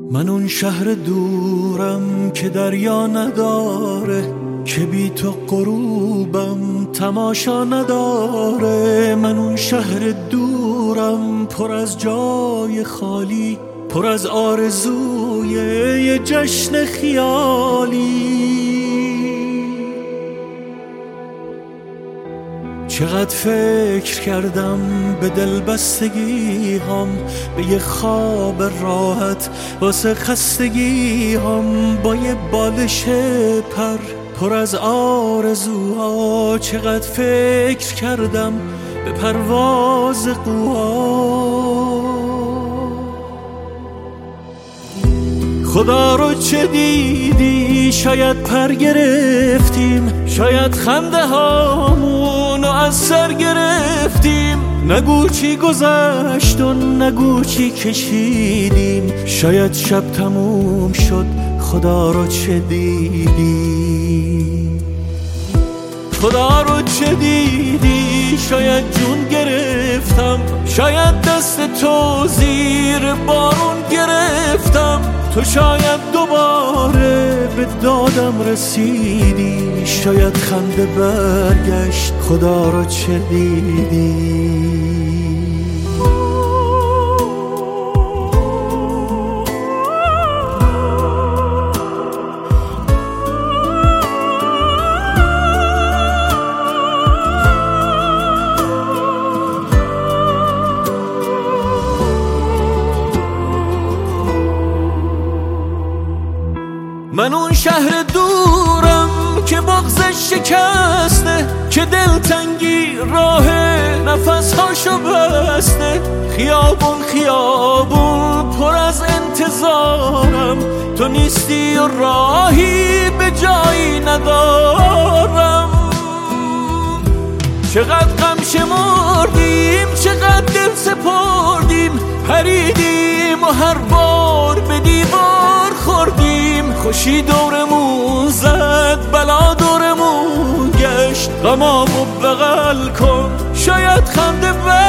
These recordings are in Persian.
من اون شهر دورم که دریا نداره، که بی تو غروبم تماشا نداره. من اون شهر دورم پر از جای خالی، پر از آرزوی یه جشن خیالی. چقدر فکر کردم به دلبستگی هم، به یه خواب راحت واسه خستگی هم، با یه بالش پر از آرزوها. چقدر فکر کردم به پرواز قوا. خدا رو چه دیدی؟ شاید پر گرفتیم، شاید خنده هامونو از سر گرفتیم. نگو چی گذشت و نگو چی کشیدیم، شاید شب تموم شد. خدا رو چه دیدی؟ خدا رو چه دیدی؟ شاید جون گرفتم، شاید دست تو زیر بارون گرفتم. تو شاید دوباره به دادم رسیدی، شاید خنده برگشت. خدا رو چه دیدی؟ من اون شهر دورم که بغضش شکسته، که دلتنگی راه نفسهاشو بسته. خیابون خیابون پر از انتظارم، تو نیستی و راهی به جایی ندارم. چقدر غم شمردیم، چقدر دل سپردیم، پریدیم و هر بار به دیوار خوردیم. خوشی دورمون زد، بلا دورمون گشت. غمامو بغل کن، شاید خنده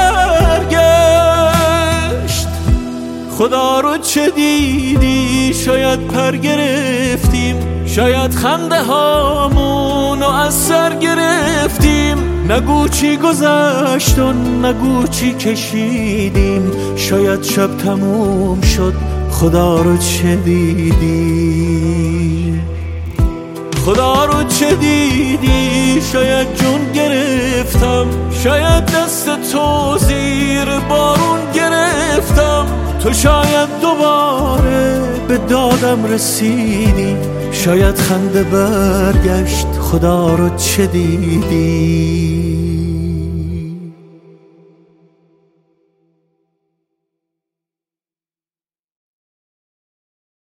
برگشت. خدا رو چه دیدی؟ شاید پر گرفتیم، شاید خنده هامونو از سر گرفتیم. نگو چی گذشت و نگو چی کشیدیم، شاید شب تموم شد. خدا رو چه دیدی؟ خدا رو چه دیدی؟ شاید جون گرفتم، شاید دست تو زیر بارون گرفتم. تو شاید دوباره به دادم رسیدی، شاید خنده برگشت. خدا رو چه دیدی؟